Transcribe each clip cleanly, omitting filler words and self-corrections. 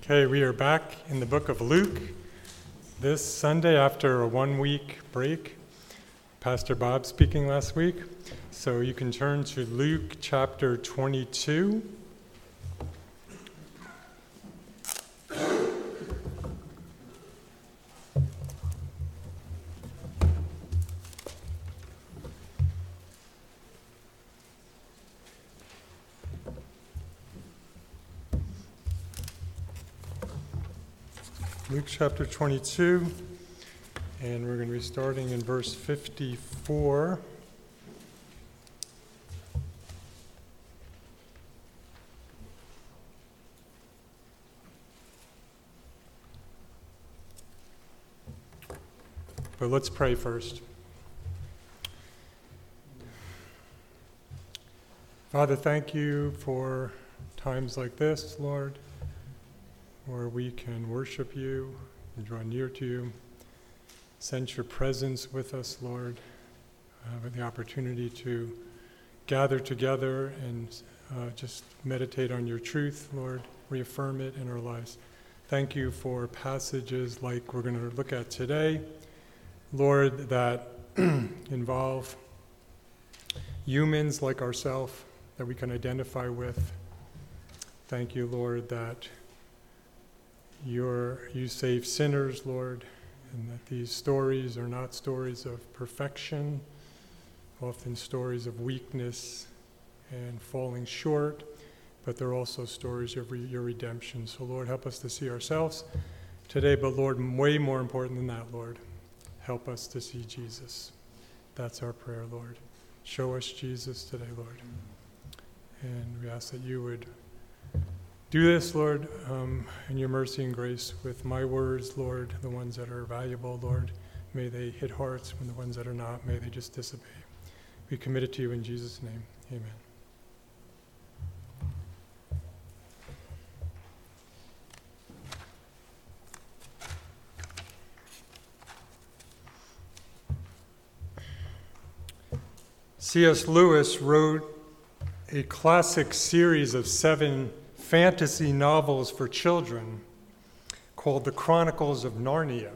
Okay, we are back in the book of Luke this Sunday after a 1-week break. Pastor Bob speaking last week. So you can turn to Luke chapter 22. Luke chapter 22, and we're going to be starting in verse 54. But let's pray first. Father, thank you for times like this, Lord, where we can worship you and draw near to you. Sense your presence with us, Lord. With the opportunity to gather together and just meditate on your truth, Lord. Reaffirm it in our lives. Thank you for passages like we're going to look at today, Lord, that involve humans like ourselves that we can identify with. Thank you, Lord, that you save sinners, Lord, and that these stories are not stories of perfection, often stories of weakness and falling short, but they're also stories of your redemption. So, Lord, help us to see ourselves today, but, Lord, way more important than that, Lord, help us to see Jesus. That's our prayer, Lord. Show us Jesus today, Lord. And we ask that you would do this, Lord, in your mercy and grace with my words, Lord, the ones that are valuable, Lord. May they hit hearts, and the ones that are not, may they just dissipate. We commit it to you in Jesus' name. Amen. C.S. Lewis wrote a classic series of 7 fantasy novels for children called The Chronicles of Narnia.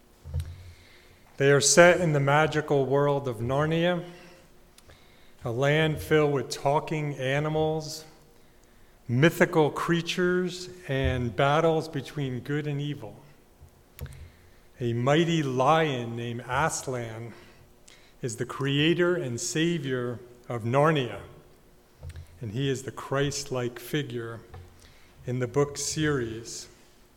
They are set in the magical world of Narnia, a land filled with talking animals, mythical creatures, and battles between good and evil. A mighty lion named Aslan is the creator and savior of Narnia, and he is the Christ-like figure in the book series.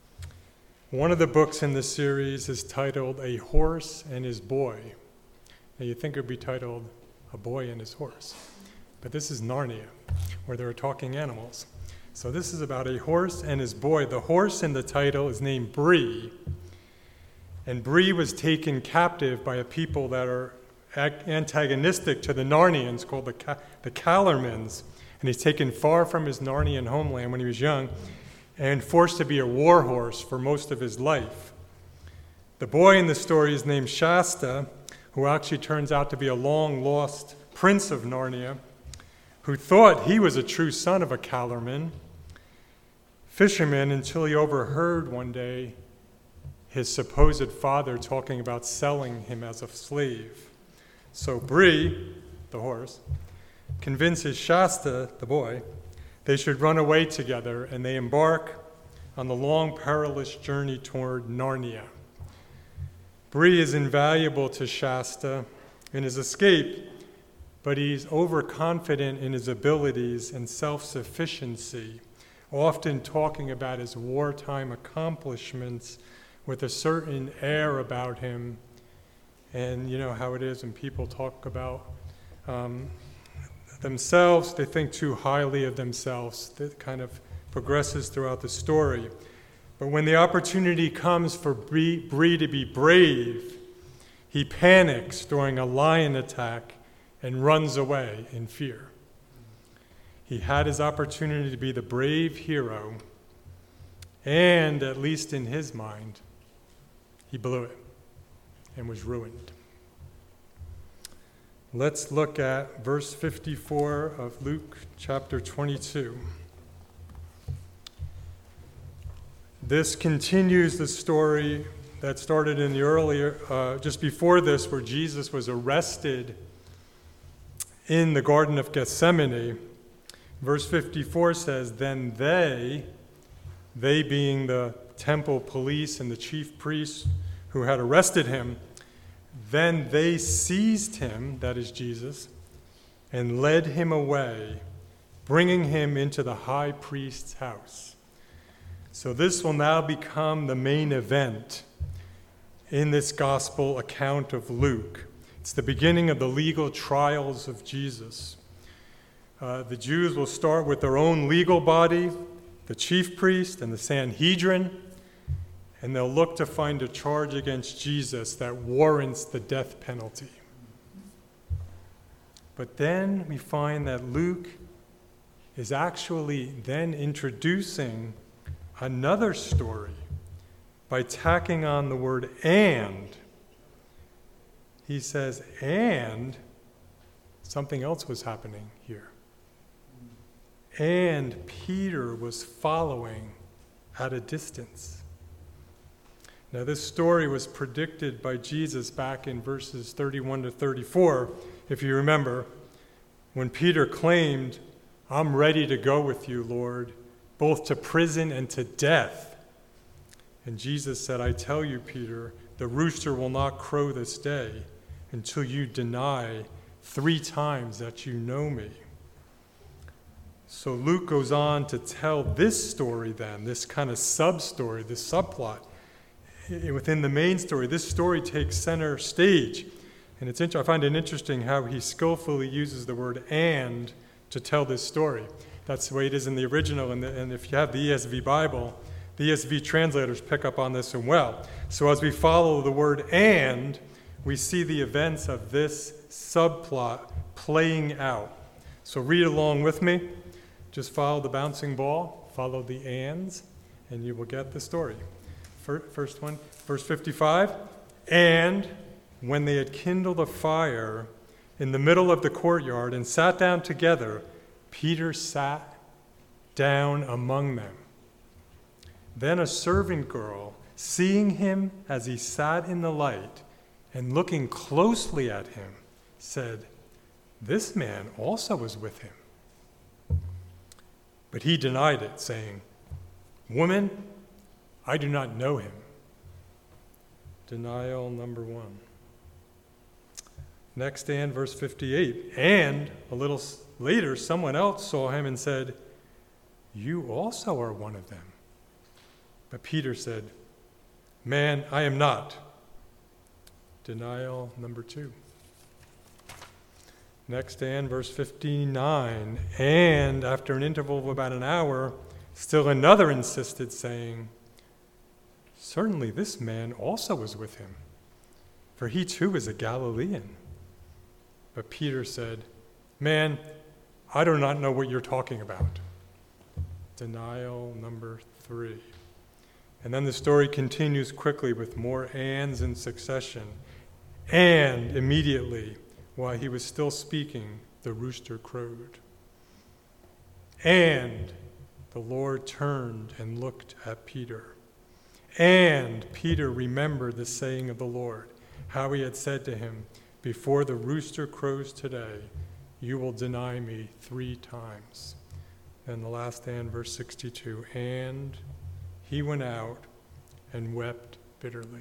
One of the books in the series is titled A Horse and His Boy. Now you think it would be titled A Boy and His Horse, but this is Narnia, where there are talking animals. So this is about a horse and his boy. The horse in the title is named Bree, and Bree was taken captive by a people that are antagonistic to the Narnians called the Calormens. And he's taken far from his Narnian homeland when he was young and forced to be a war horse for most of his life. The boy in the story is named Shasta, who actually turns out to be a long-lost prince of Narnia, who thought he was a true son of a Calormen fisherman until he overheard one day his supposed father talking about selling him as a slave. So Bree, the horse, convinces Shasta, the boy, they should run away together, and they embark on the long, perilous journey toward Narnia. Bree is invaluable to Shasta in his escape, but he's overconfident in his abilities and self-sufficiency, often talking about his wartime accomplishments with a certain air about him. And you know how it is when people talk about themselves, they think too highly of themselves. That kind of progresses throughout the story. But when the opportunity comes for Bree to be brave, he panics during a lion attack and runs away in fear. He had his opportunity to be the brave hero, and at least in his mind, he blew it and was ruined. Let's look at verse 54 of Luke chapter 22. This continues the story that started in the earlier, just before this, where Jesus was arrested in the Garden of Gethsemane. Verse 54 says, then they being the temple police and the chief priests who had arrested him, then they seized him, that is Jesus, and led him away, bringing him into the high priest's house. So this will now become the main event in this gospel account of Luke. It's the beginning of the legal trials of Jesus. The Jews will start with their own legal body, the chief priest and the Sanhedrin, and they'll look to find a charge against Jesus that warrants the death penalty. But then we find that Luke is actually then introducing another story by tacking on the word and. He says, and something else was happening here. And Peter was following at a distance. Now, this story was predicted by Jesus back in verses 31 to 34, if you remember, when Peter claimed, I'm ready to go with you, Lord, both to prison and to death. And Jesus said, I tell you, Peter, the rooster will not crow this day until you deny 3 times that you know me. So Luke goes on to tell this story then, this kind of sub-story, this subplot. Within the main story, this story takes center stage. And I find it interesting how he skillfully uses the word and to tell this story. That's the way it is in the original, and if you have the ESV Bible, the ESV translators pick up on this as well. So as we follow the word and, we see the events of this subplot playing out. So read along with me. Just follow the bouncing ball, follow the ands, and you will get the story. First one, verse 55. And when they had kindled a fire in the middle of the courtyard and sat down together, Peter sat down among them. Then a servant girl, seeing him as he sat in the light and looking closely at him, said, this man also was with him. But he denied it, saying, woman, I do not know him. Denial number 1. Next and verse 58. And a little later, someone else saw him and said, you also are one of them. But Peter said, man, I am not. Denial number 2. Next and verse 59. And after an interval of about an hour, still another insisted, saying, certainly this man also was with him, for he too is a Galilean. But Peter said, man, I do not know what you're talking about. Denial number 3. And then the story continues quickly with more ands in succession. And immediately, while he was still speaking, the rooster crowed. And the Lord turned and looked at Peter. And Peter remembered the saying of the Lord, how he had said to him, before the rooster crows today, you will deny me 3 times. And the last and verse 62, and he went out and wept bitterly.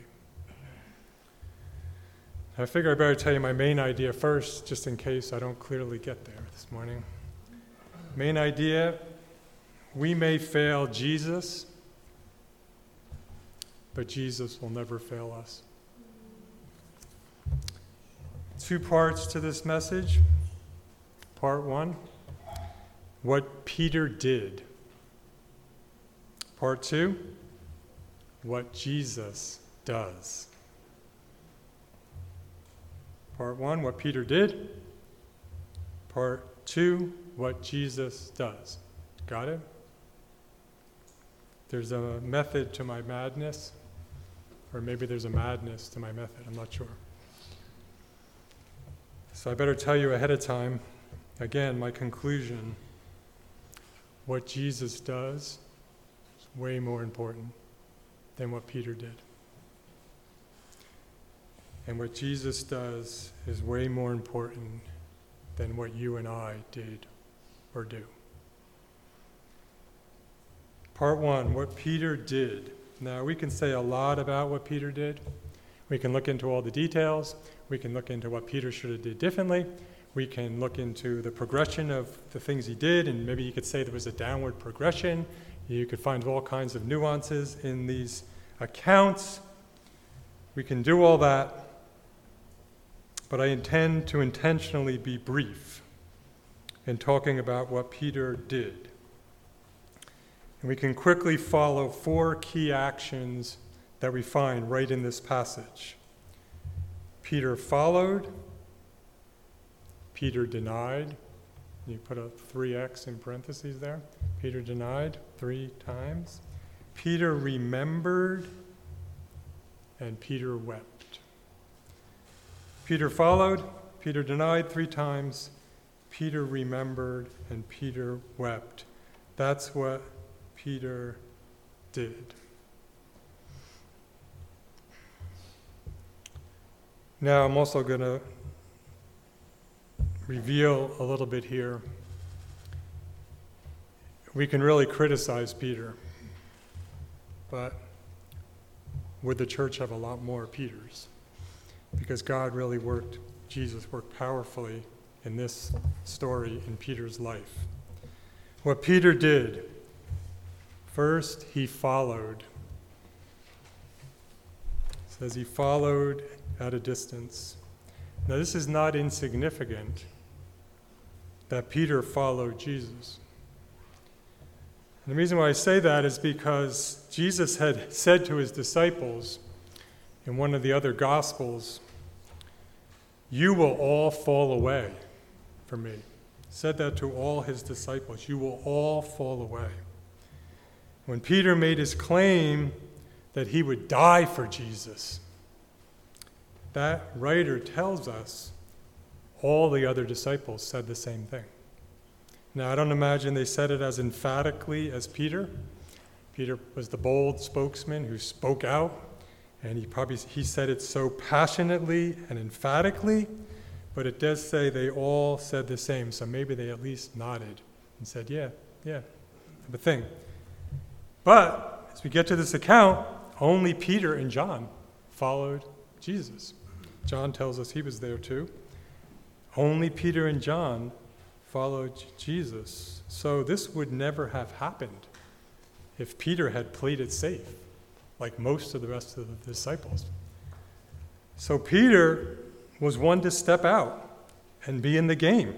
I figure I better tell you my main idea first, just in case I don't clearly get there this morning. Main idea, we may fail Jesus, but Jesus will never fail us. 2 parts to this message. Part 1, what Peter did. Part 2, what Jesus does. Part 1, what Peter did. Part 2, what Jesus does. Got it? There's a method to my madness, or maybe there's a madness to my method, I'm not sure. So I better tell you ahead of time, again, my conclusion, what Jesus does is way more important than what Peter did. And what Jesus does is way more important than what you and I did or do. Part one, what Peter did. Now, we can say a lot about what Peter did. We can look into all the details. We can look into what Peter should have did differently. We can look into the progression of the things he did, and maybe you could say there was a downward progression. You could find all kinds of nuances in these accounts. We can do all that. But I intend to intentionally be brief in talking about what Peter did. And we can quickly follow 4 key actions that we find right in this passage. Peter followed, Peter denied. You put a 3x in parentheses there. Peter denied 3 times. Peter remembered, and Peter wept. Peter followed, Peter denied 3 times, Peter remembered, and Peter wept. That's what Peter did. Now I'm also going to reveal a little bit here. We can really criticize Peter, but would the church have a lot more Peters? Because God really Jesus worked powerfully in this story in Peter's life. What Peter did, first he followed. It says he followed at a distance. Now this is not insignificant that Peter followed Jesus. And the reason why I say that is because Jesus had said to his disciples in one of the other Gospels, "You will all fall away from me." Said that to all his disciples. You will all fall away. When Peter made his claim that he would die for Jesus, that writer tells us all the other disciples said the same thing. Now, I don't imagine they said it as emphatically as Peter. Peter was the bold spokesman who spoke out, and he said it so passionately and emphatically, but it does say they all said the same, so maybe they at least nodded and said, yeah, have a thing. But as we get to this account, only Peter and John followed Jesus. John tells us he was there too. Only Peter and John followed Jesus. So this would never have happened if Peter had played it safe, like most of the rest of the disciples. So Peter was one to step out and be in the game.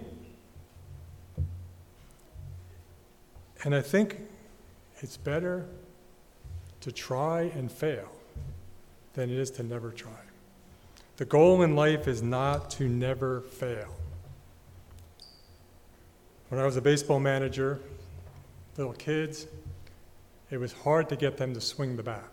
And I think it's better to try and fail than it is to never try. The goal in life is not to never fail. When I was a baseball manager, little kids, it was hard to get them to swing the bat.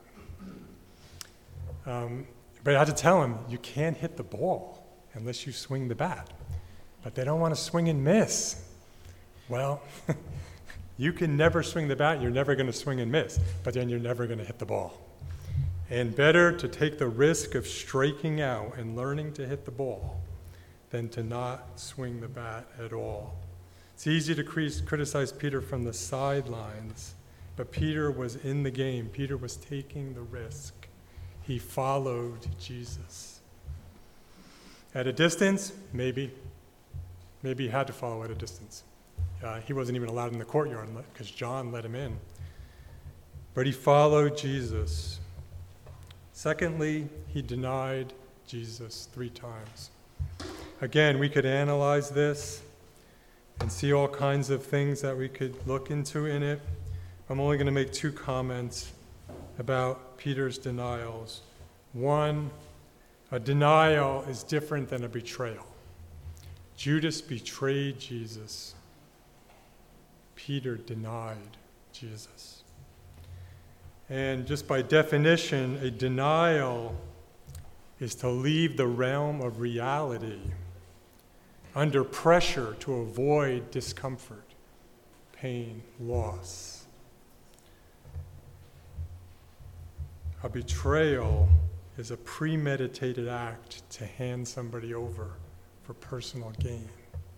But I had to tell them, you can't hit the ball unless you swing the bat. But they don't want to swing and miss. Well, you can never swing the bat, you're never going to swing and miss, but then you're never going to hit the ball. And better to take the risk of striking out and learning to hit the ball than to not swing the bat at all. It's easy to criticize Peter from the sidelines, but Peter was in the game. Peter was taking the risk. He followed Jesus. At a distance, maybe he had to follow at a distance. He wasn't even allowed in the courtyard because John let him in. But he followed Jesus. Secondly, he denied Jesus 3 times. Again, we could analyze this and see all kinds of things that we could look into in it. I'm only going to make 2 comments about Peter's denials. One, a denial is different than a betrayal. Judas betrayed Jesus. Peter denied Jesus. And just by definition, a denial is to leave the realm of reality under pressure to avoid discomfort, pain, loss. A betrayal is a premeditated act to hand somebody over for personal gain.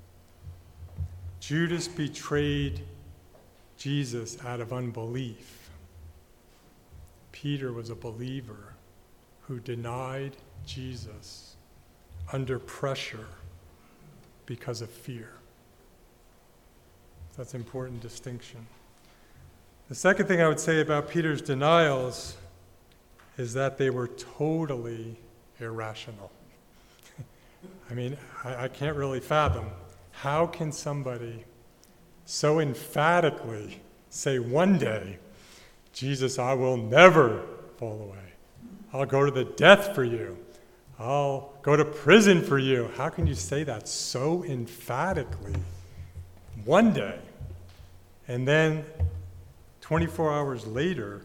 Judas betrayed Jesus out of unbelief. Peter was a believer who denied Jesus under pressure because of fear. That's an important distinction. The second thing I would say about Peter's denials is that they were totally irrational. I mean, I can't really fathom. How can somebody so emphatically say one day, Jesus, I will never fall away. I'll go to the death for you. I'll go to prison for you. How can you say that so emphatically one day? And then 24 hours later,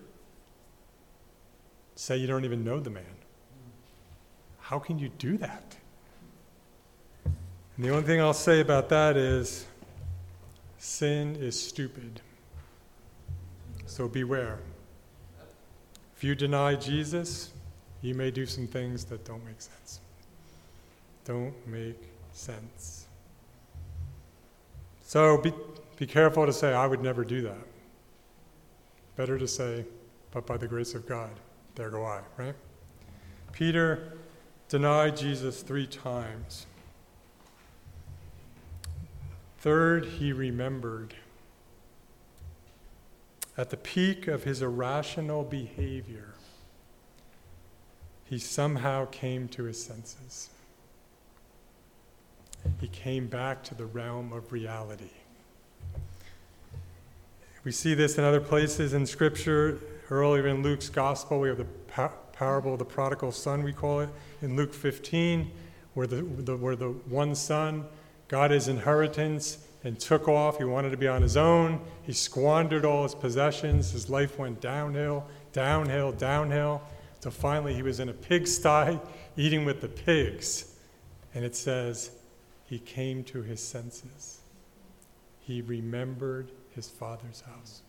say you don't even know the man. How can you do that? And the only thing I'll say about that is sin is stupid. So beware. If you deny Jesus, you may do some things that don't make sense. Don't make sense. So be careful to say, I would never do that. Better to say, but by the grace of God, there go I, right? Peter denied Jesus 3 times. Third, he remembered. At the peak of his irrational behavior, he somehow came to his senses. He came back to the realm of reality. We see this in other places in Scripture. Earlier in Luke's Gospel, we have the parable of the prodigal son, we call it, in Luke 15, where the one son got his inheritance and took off. He wanted to be on his own. He squandered all his possessions. His life went downhill, downhill, downhill, till finally he was in a pigsty eating with the pigs. And it says, he came to his senses. He remembered his father's house.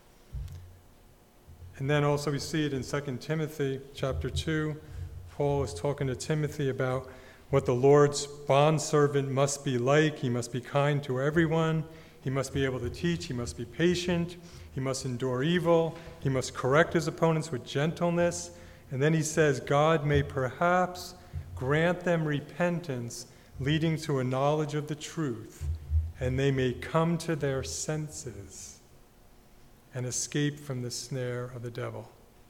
And then also we see it in 2 Timothy chapter 2. Paul is talking to Timothy about what the Lord's bondservant must be like. He must be kind to everyone. He must be able to teach. He must be patient. He must endure evil. He must correct his opponents with gentleness. And then he says, God may perhaps grant them repentance leading to a knowledge of the truth, and they may come to their senses and escape from the snare of the devil.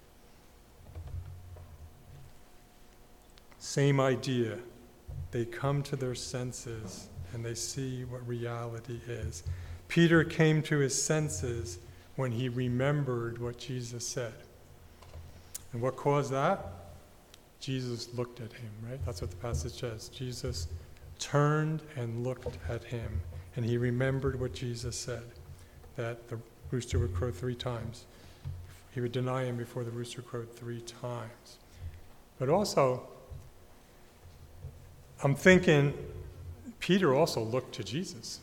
Same idea. They come to their senses and they see what reality is. Peter came to his senses when he remembered what Jesus said. And what caused that? Jesus looked at him, right? That's what the passage says. Jesus turned and looked at him, and he remembered what Jesus said, that the rooster would crow 3 times. He would deny him before the rooster crowed 3 times. But also, I'm thinking Peter also looked to Jesus,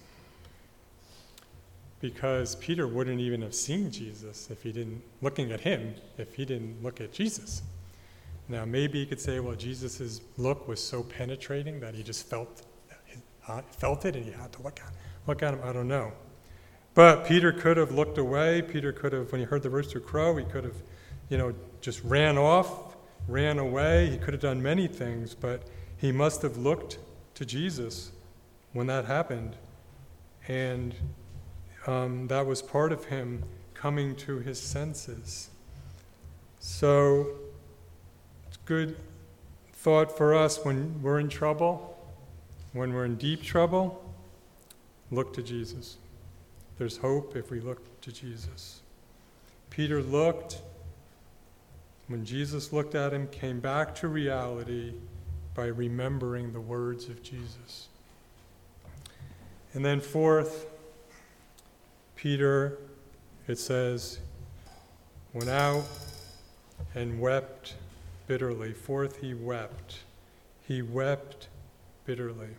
because Peter wouldn't even have seen Jesus if he didn't look at Jesus. Now, maybe you could say, well, Jesus' look was so penetrating that he just felt it and he had to look at him. I don't know. But Peter could have looked away. Peter could have, when he heard the rooster crow, he could have, just ran away. He could have done many things, but he must have looked to Jesus when that happened. And that was part of him coming to his senses. So it's good thought for us when we're in trouble, when we're in deep trouble, look to Jesus. There's hope if we look to Jesus. Peter looked. When Jesus looked at him, came back to reality by remembering the words of Jesus. And then fourth, Peter, it says, went out and wept bitterly. Fourth, he wept. He wept bitterly.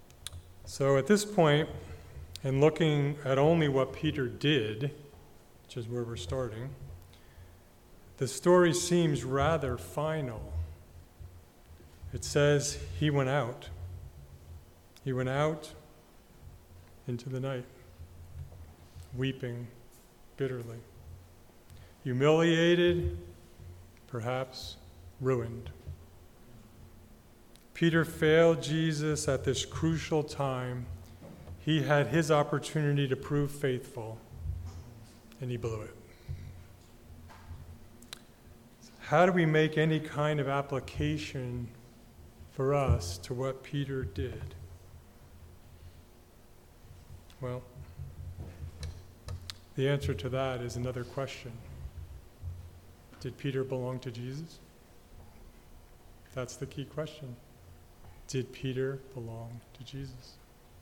So at this point, and looking at only what Peter did, which is where we're starting, the story seems rather final. It says he went out. He went out into the night, weeping bitterly, humiliated, perhaps ruined. Peter failed Jesus at this crucial time. He had his opportunity to prove faithful, and he blew it. How do we make any kind of application for us to what Peter did? Well, the answer to that is another question. Did Peter belong to Jesus? That's the key question. Did Peter belong to Jesus?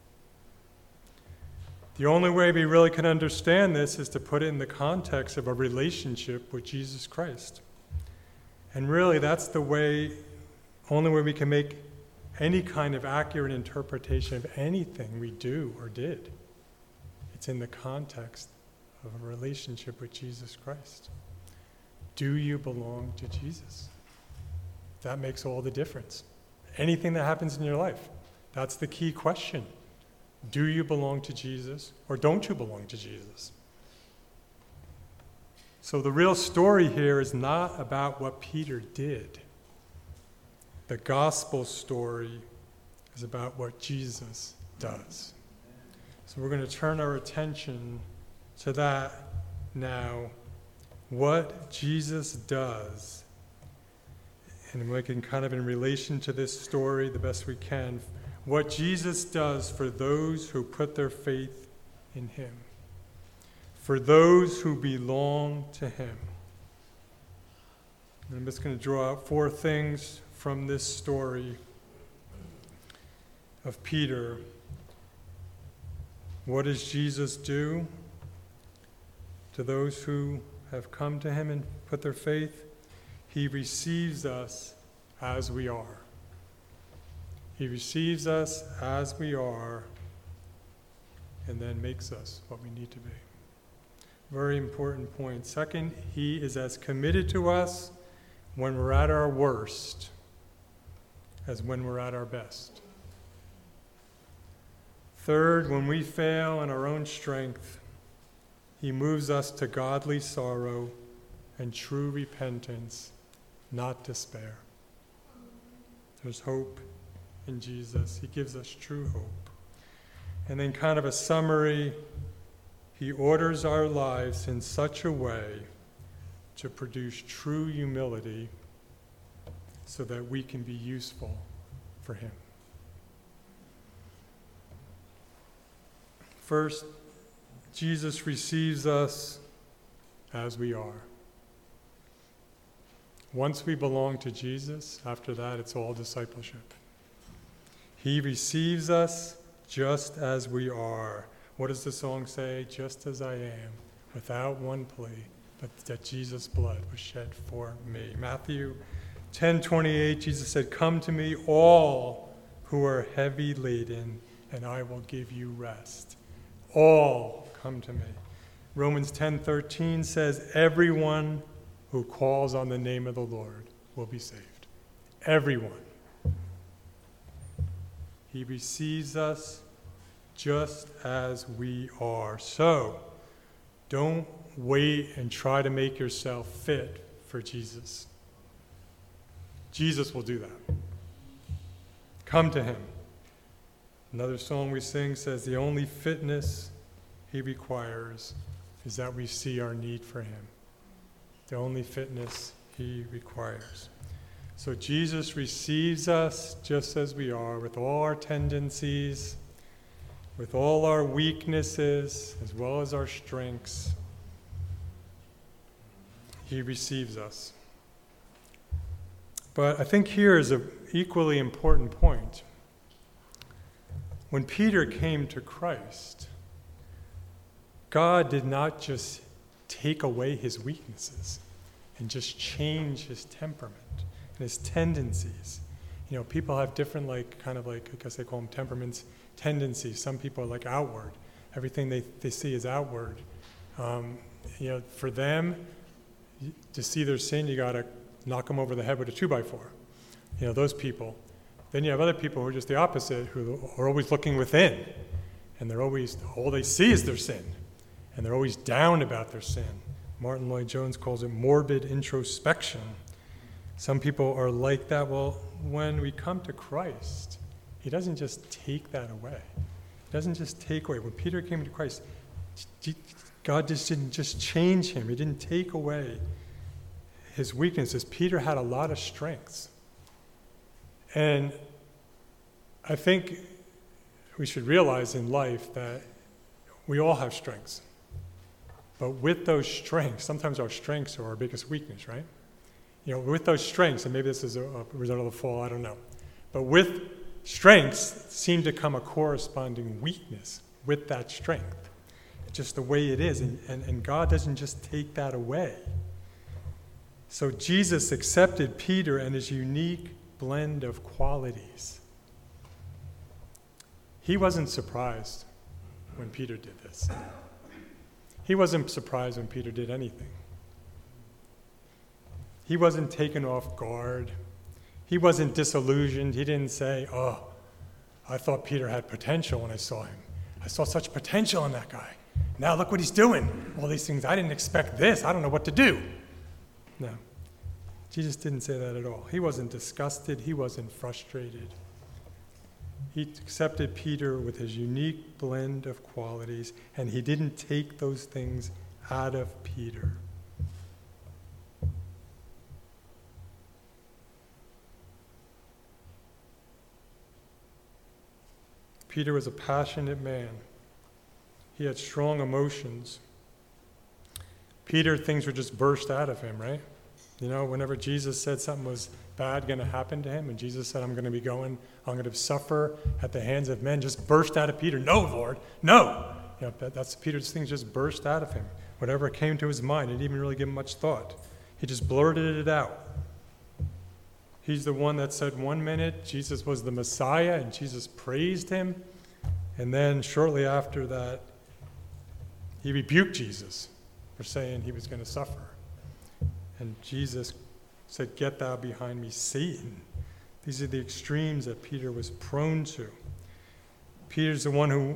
The only way we really can understand this is to put it in the context of a relationship with Jesus Christ. And really, that's the only way we can make any kind of accurate interpretation of anything we do or did. It's in the context of a relationship with Jesus Christ. Do you belong to Jesus? That makes all the difference. Anything that happens in your life, that's the key question. Do you belong to Jesus or don't you belong to Jesus? So the real story here is not about what Peter did. The gospel story is about what Jesus does. So we're going to turn our attention to that now. What Jesus does. And we can kind of in relation to this story the best we can. What Jesus does for those who put their faith in him. For those who belong to him. And I'm just going to draw out 4 things from this story of Peter. What does Jesus do to those who have come to him and put their faith? He receives us as we are. He receives us as we are and then makes us what we need to be. Very important point. Second, he is as committed to us when we're at our worst as when we're at our best. Third, when we fail in our own strength, he moves us to godly sorrow and true repentance, not despair. There's hope in Jesus. He gives us true hope. And then kind of a summary, he orders our lives in such a way to produce true humility so that we can be useful for him. First, Jesus receives us as we are. Once we belong to Jesus, after that it's all discipleship. He receives us just as we are. What does the song say? Just as I am, without one plea, but that Jesus' blood was shed for me. Matthew 10:28, Jesus said, "Come to me, all who are heavy laden, and I will give you rest." All come to me. Romans 10:13 says, "Everyone who calls on the name of the Lord will be saved." Everyone. He receives us just as we are. So, don't wait and try to make yourself fit for Jesus. Jesus will do that. Come to him. Another song we sing says the only fitness he requires is that we see our need for him. The only fitness he requires. So Jesus receives us just as we are, with all our tendencies, with all our weaknesses, as well as our strengths. He receives us. But I think here is an equally important point. When Peter came to Christ, God did not just take away his weaknesses and just change his temperament and his tendencies. You know, people have different, I guess they call them temperaments, tendencies. Some people are like outward. Everything they see is outward. For them, to see their sin, you got to knock them over the head with a 2x4. Those people. Then you have other people who are just the opposite, who are always looking within. And all they see is their sin. And they're always down about their sin. Martin Lloyd-Jones calls it morbid introspection. Some people are like that. Well, when we come to Christ, he doesn't just take that away. He doesn't just take away. When Peter came to Christ, God just didn't just change him. He didn't take away his weaknesses. Peter had a lot of strengths. And I think we should realize in life that we all have strengths. But with those strengths, sometimes our strengths are our biggest weakness, right? With those strengths, and maybe this is a result of the fall, I don't know. But with strengths seem to come a corresponding weakness with that strength. It's just the way it is, and God doesn't just take that away. So Jesus accepted Peter and his unique blend of qualities. He wasn't surprised when Peter did this. He wasn't surprised when Peter did anything. He wasn't taken off guard. He wasn't disillusioned. He didn't say, I thought Peter had potential when I saw him. I saw such potential in that guy. Now look what he's doing. All these things, I didn't expect this. I don't know what to do. No. Jesus didn't say that at all. He wasn't disgusted. He wasn't frustrated. He accepted Peter with his unique blend of qualities, and he didn't take those things out of Peter. Peter was a passionate man. He had strong emotions. Peter, things would just burst out of him, right? Whenever Jesus said something was bad going to happen to him, and Jesus said, I'm going to suffer at the hands of men, just burst out of Peter. No, Lord, no. That's Peter's things just burst out of him. Whatever came to his mind, he didn't even really give him much thought. He just blurted it out. He's the one that said 1 minute Jesus was the Messiah, and Jesus praised him. And then shortly after that, he rebuked Jesus for saying he was going to suffer. And Jesus said, "Get thou behind me, Satan." These are the extremes that Peter was prone to. Peter's the one who,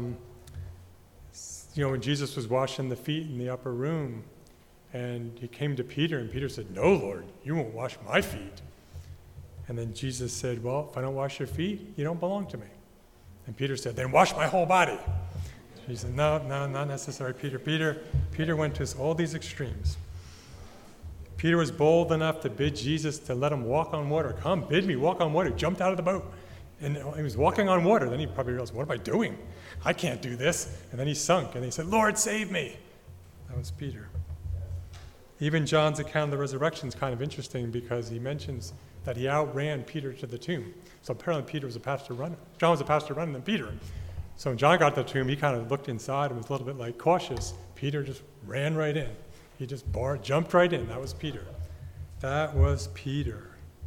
when Jesus was washing the feet in the upper room, and he came to Peter, and Peter said, "No, Lord, you won't wash my feet." And then Jesus said, "Well, if I don't wash your feet, you don't belong to me." And Peter said, "Then wash my whole body." He said, No, not necessary, Peter. Peter went to all these extremes. Peter was bold enough to bid Jesus to let him walk on water. "Come, bid me walk on water." He jumped out of the boat. And he was walking on water. Then he probably realized, what am I doing? I can't do this. And then he sunk. And he said, "Lord, save me." That was Peter. Even John's account of the resurrection is kind of interesting because he mentions that he outran Peter to the tomb. So apparently John was a faster runner than Peter. So when John got to the tomb, he kind of looked inside and was a little bit cautious. Peter just ran right in. He just jumped right in. That was Peter. That was Peter.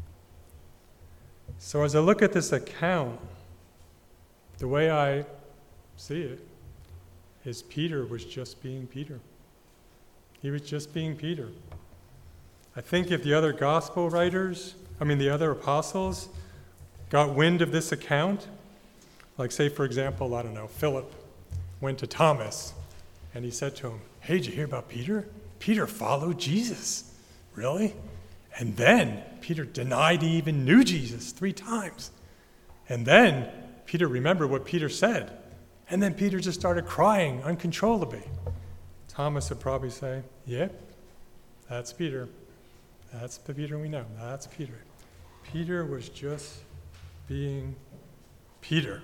So as I look at this account, the way I see it is Peter was just being Peter. He was just being Peter. I think if the other the other apostles got wind of this account, like say, for example, Philip went to Thomas and he said to him, "Hey, did you hear about Peter? Peter followed Jesus." "Really?" And then Peter denied he even knew Jesus 3 times. And then Peter remembered what Peter said. And then Peter just started crying uncontrollably. Thomas would probably say, "Yep, that's Peter. That's the Peter we know. That's Peter." Peter was just being Peter.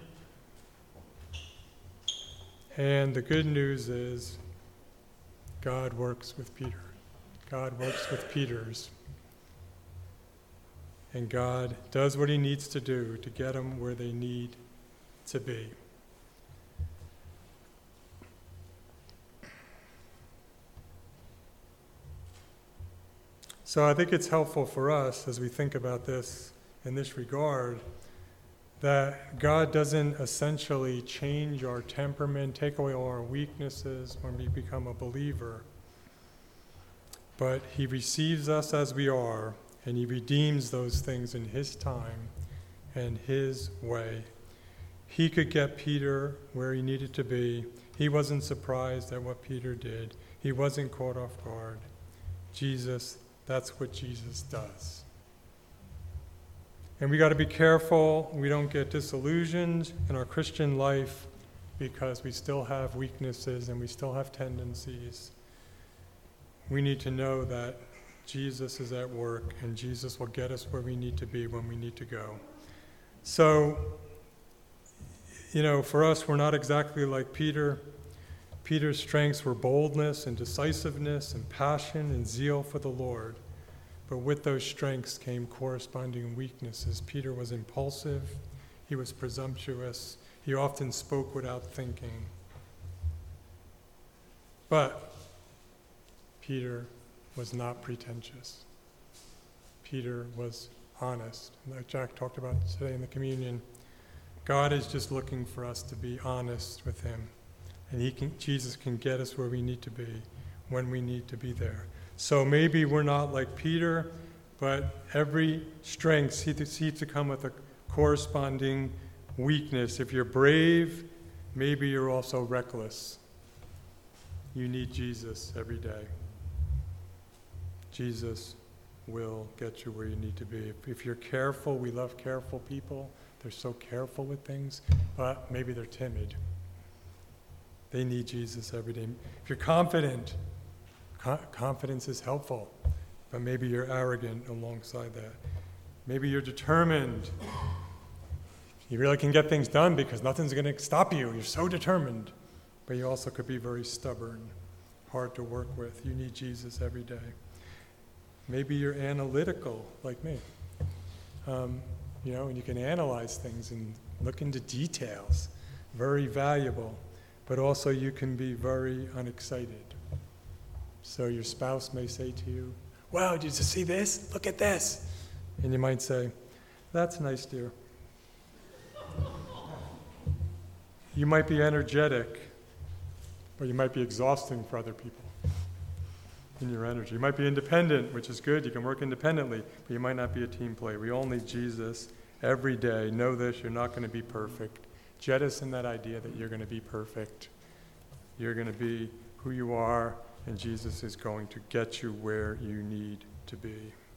And the good news is God works with Peter. God works with Peters. And God does what he needs to do to get them where they need to be. So I think it's helpful for us as we think about this in this regard that God doesn't essentially change our temperament, take away all our weaknesses when we become a believer, but he receives us as we are, and he redeems those things in his time and his way. He could get Peter where he needed to be. He wasn't surprised at what Peter did. He wasn't caught off guard. Jesus, that's what Jesus does. And we got to be careful we don't get disillusioned in our Christian life because we still have weaknesses and we still have tendencies. We need to know that Jesus is at work and Jesus will get us where we need to be when we need to go. So, for us, we're not exactly like Peter. Peter's strengths were boldness and decisiveness and passion and zeal for the Lord. But with those strengths came corresponding weaknesses. Peter was impulsive. He was presumptuous. He often spoke without thinking. But Peter was not pretentious. Peter was honest. Like Jack talked about today in the communion, God is just looking for us to be honest with him. And Jesus can get us where we need to be when we need to be there. So maybe we're not like Peter, but every strength seems to come with a corresponding weakness. If you're brave, maybe you're also reckless. You need Jesus every day. Jesus will get you where you need to be. If you're careful, we love careful people. They're so careful with things, but maybe they're timid. They need Jesus every day. If you're confident, confidence is helpful, but maybe you're arrogant alongside that. Maybe you're determined. You really can get things done because nothing's going to stop you. You're so determined. But you also could be very stubborn, hard to work with. You need Jesus every day. Maybe you're analytical, like me. And you can analyze things and look into details. Very valuable. But also you can be very unexcited. So your spouse may say to you, wow, did you see this? Look at this. And you might say, that's nice, dear. You might be energetic, but you might be exhausting for other people in your energy. You might be independent, which is good. You can work independently, but you might not be a team player. We all need Jesus every day. Know this, you're not going to be perfect. Jettison that idea that you're going to be perfect. You're going to be who you are, and Jesus is going to get you where you need to be.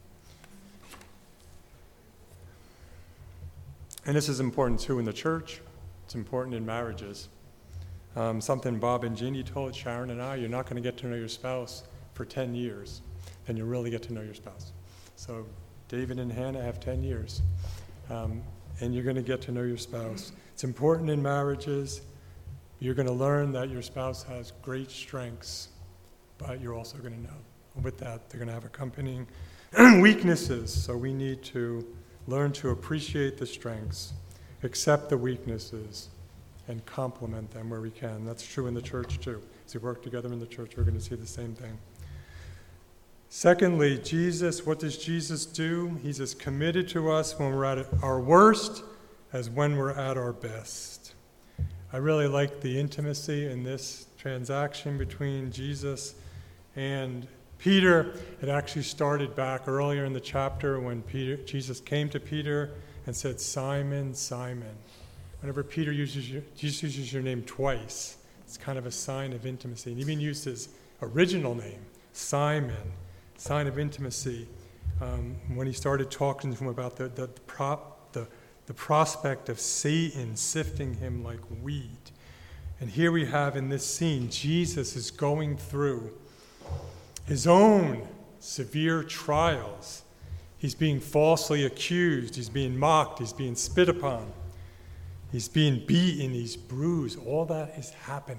And this is important too in the church. It's important in marriages. Something Bob and Jeannie told Sharon and I, you're not going to get to know your spouse for 10 years. Then you'll really get to know your spouse. So David and Hannah have 10 years. And you're going to get to know your spouse. It's important in marriages. You're going to learn that your spouse has great strengths, but you're also going to know with that they're going to have accompanying weaknesses. So we need to learn to appreciate the strengths, accept the weaknesses, and complement them where we can. That's true in the church too. As we work together in the church, we're going to see the same thing. Secondly, what does Jesus do? He's as committed to us when we're at our worst as when we're at our best. I really like the intimacy in this transaction between Jesus and Peter. It actually started back earlier in the chapter when Jesus came to Peter and said, Simon, Simon. Whenever Jesus uses your name twice, it's kind of a sign of intimacy. And even used his original name, Simon, sign of intimacy. When he started talking to him about the prospect of Satan sifting him like wheat. And here we have in this scene, Jesus is going through his own severe trials. He's being falsely accused. He's being mocked. He's being spit upon. He's being beaten. He's bruised. All that is happening.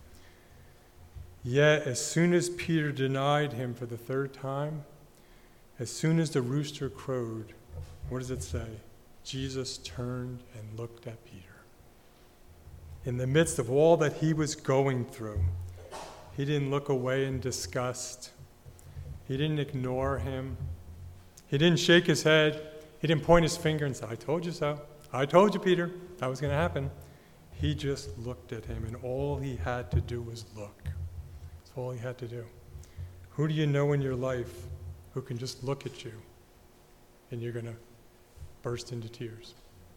Yet, as soon as Peter denied him for the third time, as soon as the rooster crowed, what does it say? Jesus turned and looked at Peter. In the midst of all that he was going through, he didn't look away in disgust. He didn't ignore him. He didn't shake his head. He didn't point his finger and say, I told you so. I told you, Peter, that was going to happen. He just looked at him, and all he had to do was look. That's all he had to do. Who do you know in your life who can just look at you and you're going to burst into tears?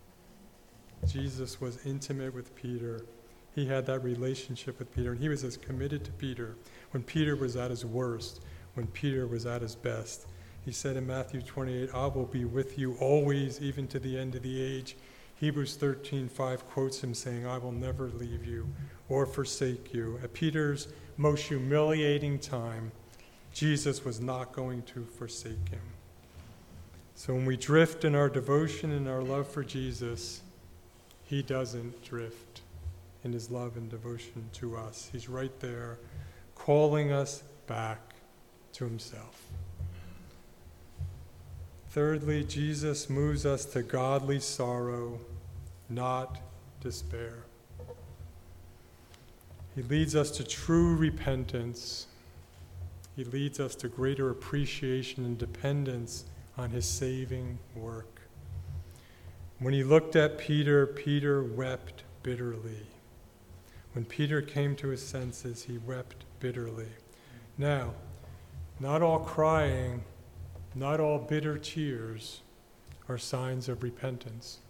Jesus was intimate with Peter. He had that relationship with Peter, and he was as committed to Peter when Peter was at his worst, when Peter was at his best. He said in Matthew 28, I will be with you always, even to the end of the age. Hebrews 13:5 quotes him saying, I will never leave you or forsake you. At Peter's most humiliating time, Jesus was not going to forsake him. So when we drift in our devotion and our love for Jesus, he doesn't drift in his love and devotion to us. He's right there calling us back to himself. Thirdly, Jesus moves us to godly sorrow, not despair. He leads us to true repentance. He leads us to greater appreciation and dependence on his saving work. When he looked at Peter, Peter wept bitterly. When Peter came to his senses, he wept bitterly. Now, not all crying, not all bitter tears are signs of repentance.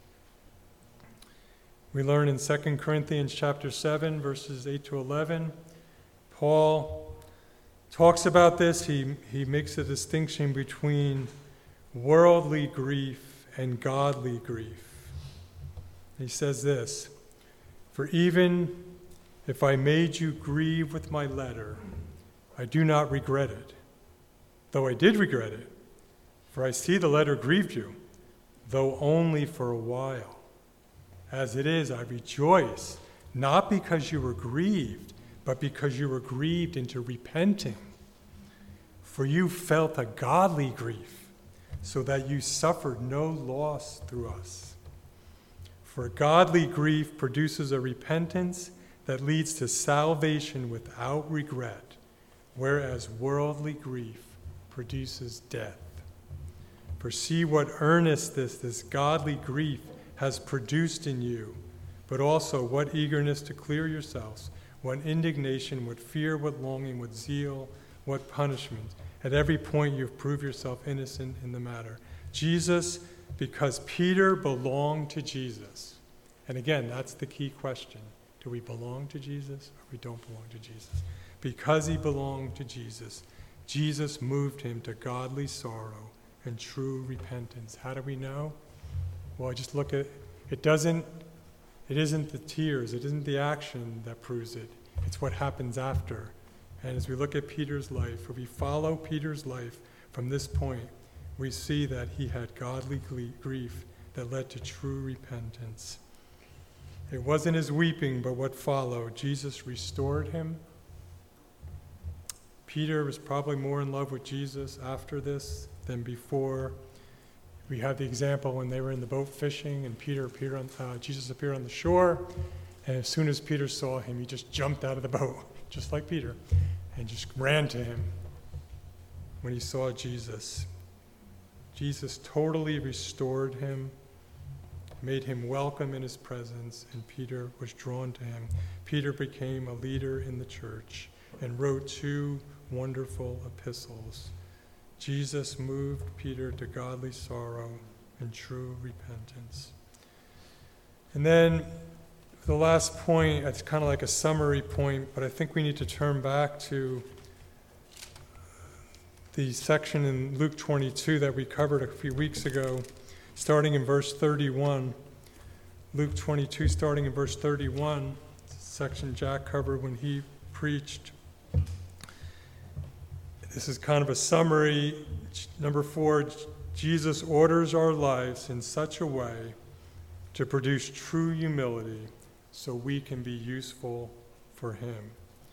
We learn in 2 Corinthians chapter 7, verses 8 to 11, Paul talks about this. He makes a distinction between worldly grief and godly grief. He says this, for even if I made you grieve with my letter, I do not regret it, though I did regret it. For I see the letter grieved you, though only for a while. As it is, I rejoice, not because you were grieved, but because you were grieved into repenting. For you felt a godly grief, so that you suffered no loss through us. For godly grief produces a repentance that leads to salvation without regret, whereas worldly grief produces death. For see what earnestness this godly grief has produced in you, but also what eagerness to clear yourselves, what indignation, what fear, what longing, what zeal, what punishment. At every point you've proved yourself innocent in the matter. Jesus, because Peter belonged to Jesus. And again, that's the key question. Do we belong to Jesus or we don't belong to Jesus? Because he belonged to Jesus, Jesus moved him to godly sorrow and true repentance. How do we know? Well, just look at it. It isn't the tears, it isn't the action that proves it. It's what happens after. And as we look at Peter's life, or we follow Peter's life from this point, we see that he had godly grief that led to true repentance. It wasn't his weeping, but what followed. Jesus restored him. Peter was probably more in love with Jesus after this than before. We have the example when they were in the boat fishing, and Jesus appeared on the shore, and as soon as Peter saw him, he just jumped out of the boat, just like Peter, and just ran to him when he saw Jesus. Jesus totally restored him, made him welcome in his presence, and Peter was drawn to him. Peter became a leader in the church and wrote 2 wonderful epistles. Jesus moved Peter to godly sorrow and true repentance. And then the last point, it's kind of like a summary point, but I think we need to turn back to the section in Luke 22 that we covered a few weeks ago, starting in verse 31. Luke 22, starting in verse 31, section Jack covered when he preached. This is kind of a summary. Number 4, Jesus orders our lives in such a way to produce true humility so we can be useful for him.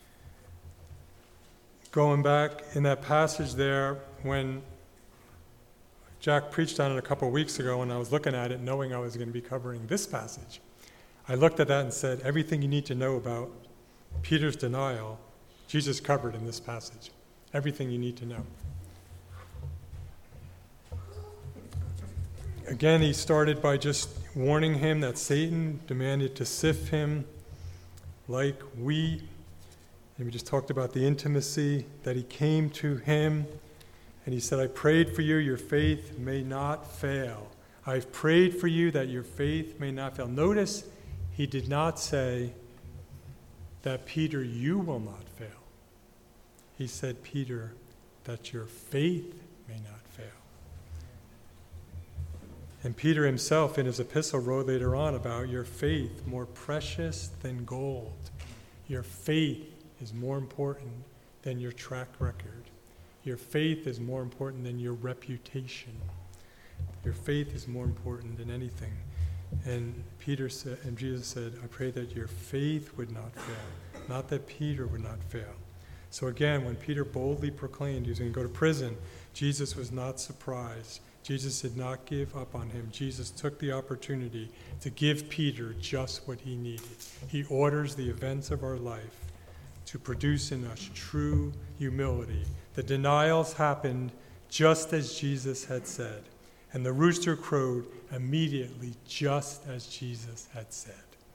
Going back in that passage there, when Jack preached on it a couple of weeks ago, and I was looking at it knowing I was going to be covering this passage, I looked at that and said, everything you need to know about Peter's denial, Jesus covered in this passage. Everything you need to know. Again, he started by just warning him that Satan demanded to sift him like wheat. And we just talked about the intimacy that he came to him. And he said, I prayed for you, your faith may not fail. I've prayed for you that your faith may not fail. Notice he did not say that, Peter, you will not fail. He said, Peter, that your faith may not fail. And Peter himself in his epistle wrote later on about your faith more precious than gold. Your faith is more important than your track record. Your faith is more important than your reputation. Your faith is more important than anything. And Peter said, and Jesus said, I pray that your faith would not fail, not that Peter would not fail. So again, when Peter boldly proclaimed he was going to go to prison, Jesus was not surprised. Jesus did not give up on him. Jesus took the opportunity to give Peter just what he needed. He orders the events of our life to produce in us true humility. The denials happened just as Jesus had said, and the rooster crowed immediately just as Jesus had said.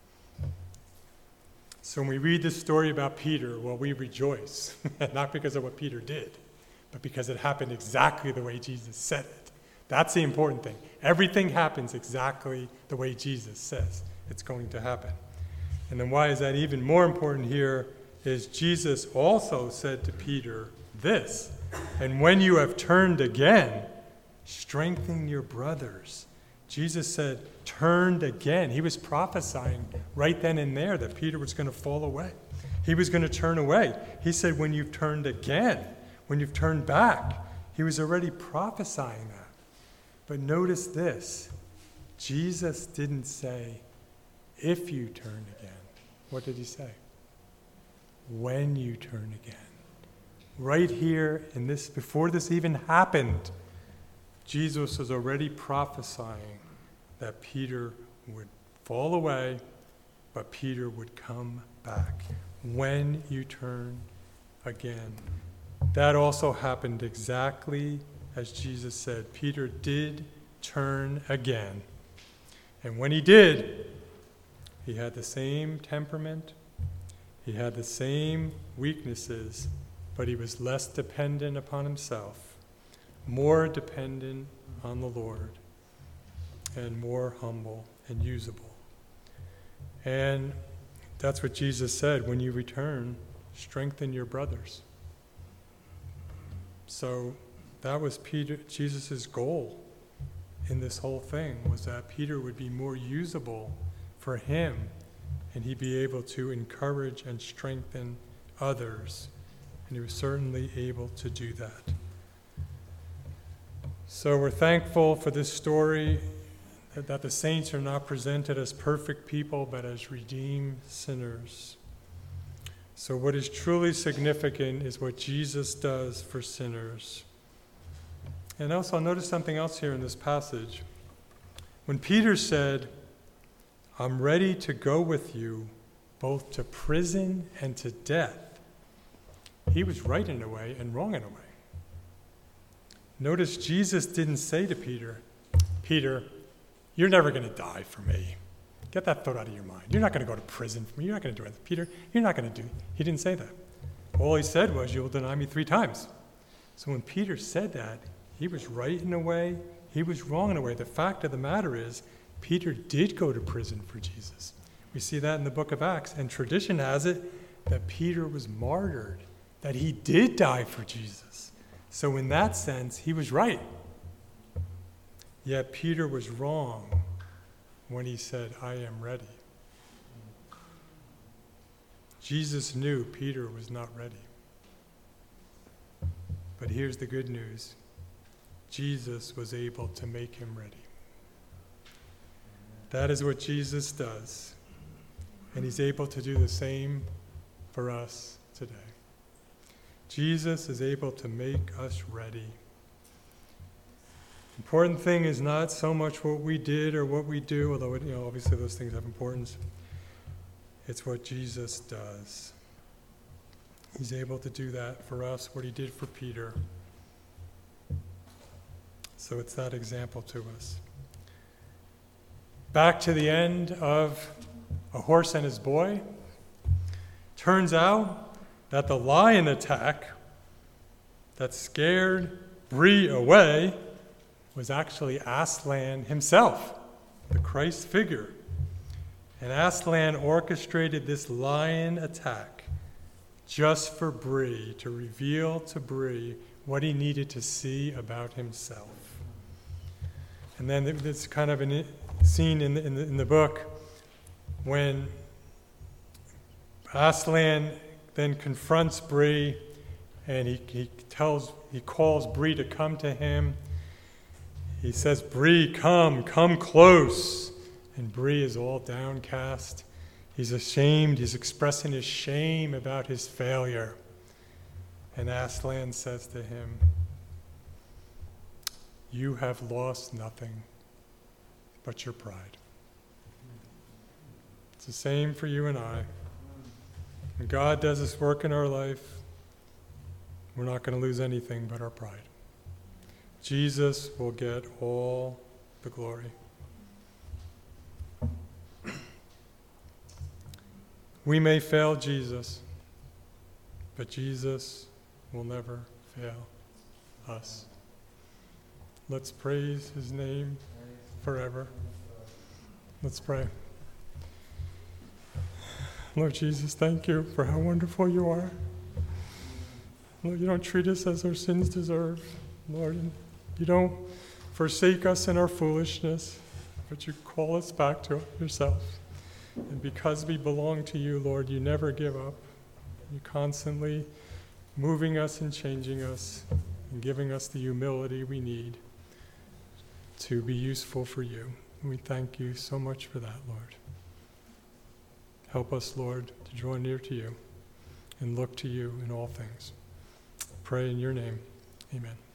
So when we read this story about Peter, well, we rejoice, not because of what Peter did, but because it happened exactly the way Jesus said it. That's the important thing. Everything happens exactly the way Jesus says it's going to happen. And then why is that even more important here is Jesus also said to Peter this, and when you have turned again, strengthen your brothers. Jesus said, turned again. He was prophesying right then and there that Peter was going to fall away. He was going to turn away. He said, when you've turned again, when you've turned back, he was already prophesying that. But notice this, Jesus didn't say, if you turn again. What did he say? When you turn again. Right here in this, before this even happened, Jesus was already prophesying that Peter would fall away, but Peter would come back. When you turn again. That also happened exactly as Jesus said. Peter did turn again. And when he did, he had the same temperament, he had the same weaknesses, but he was less dependent upon himself, more dependent on the Lord, and more humble and usable. And that's what Jesus said, when you return, strengthen your brothers. So that was Jesus' goal in this whole thing, was that Peter would be more usable for him, and he'd be able to encourage and strengthen others. And he was certainly able to do that. So we're thankful for this story, that the saints are not presented as perfect people, but as redeemed sinners. So what is truly significant is what Jesus does for sinners. And also, I'll notice something else here in this passage. When Peter said, I'm ready to go with you both to prison and to death, he was right in a way and wrong in a way. Notice Jesus didn't say to Peter, Peter, you're never going to die for me. Get that thought out of your mind. You're not going to go to prison for me. You're not going to do anything. Peter, you're not going to do. He didn't say that. All he said was, you will deny me 3 times. So when Peter said that, he was right in a way, he was wrong in a way. The fact of the matter is, Peter did go to prison for Jesus. We see that in the book of Acts, and tradition has it that Peter was martyred, that he did die for Jesus. So in that sense, he was right. Yet Peter was wrong when he said, I am ready. Jesus knew Peter was not ready. But here's the good news. Jesus was able to make him ready. That is what Jesus does. And he's able to do the same for us today. Jesus is able to make us ready. Important thing is not so much what we did or what we do, although obviously those things have importance. It's what Jesus does. He's able to do that for us, what he did for Peter. So it's that example to us. back to the end of A Horse and His Boy. Turns out that the lion attack that scared Bree away was actually Aslan himself, the Christ figure. And Aslan orchestrated this lion attack just for Bree, to reveal to Bree what he needed to see about himself. And then there's kind of a scene in the book when Aslan then confronts Bree, and he calls Bree to come to him. He says, "Bree, come close." And Bree is all downcast. He's ashamed. He's expressing his shame about his failure. And Aslan says to him, "You have lost nothing but your pride." It's the same for you and I. When God does this work in our life, we're not going to lose anything but our pride. Jesus will get all the glory. We may fail Jesus, but Jesus will never fail us. Let's praise his name forever. Let's pray. Lord Jesus, thank you for how wonderful you are. Lord, you don't treat us as our sins deserve, Lord, and you don't forsake us in our foolishness, but you call us back to yourself. And because we belong to you, Lord, you never give up. You're constantly moving us and changing us and giving us the humility we need to be useful for you. And we thank you so much for that, Lord. Help us, Lord, to draw near to you and look to you in all things. Pray in your name. Amen.